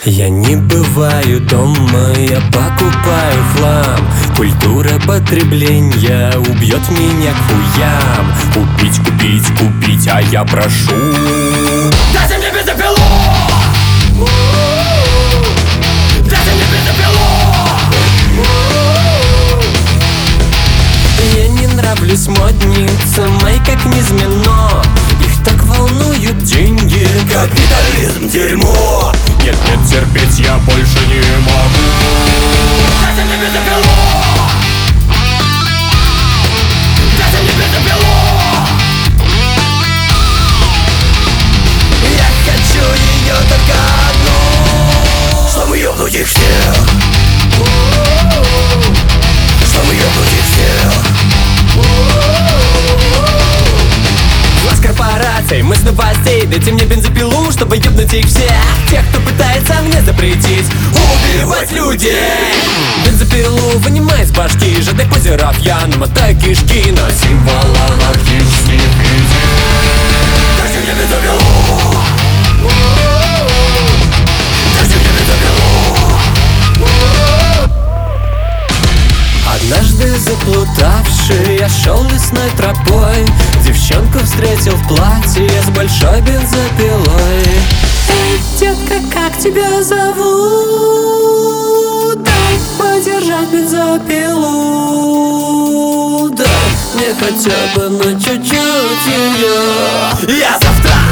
Я не бываю дома, я покупаю хлам. Культура потребления убьет меня к хуям. Купить, купить, купить, а я прошу: дайте мне бензопилу! Дайте мне бензопилу! Я не нравлюсь модницам, ай, как низменно. Их так волнуют деньги. Капитализм — дерьмо. Нет, нет, терпеть я больше не могу. Дайте мне бензопилу! Дайте мне бензопилу! Я хочу ее только одну, чтобы ёбнуть их всех. Чтобы ёбнуть их всех. Глаз корпораций, мысль новостей. Дайте мне бензопилу, чтобы ёбнуть их всех. Тех, кто пытается мне запретить убивать людей. Бензопилу вынимай из башки жадных позеров, я намотаю кишки на символ анархических идей. Дайте мне бензопилу! Дайте мне бензопилу! Однажды заплутавший, я шел лесной тропой. Девчонку встретил в платье с большой бензопилой. Эй, детка, как тебя зовут? Дай подержать бензопилу. Дай мне хотя бы на чуть-чуть ее. Я завтра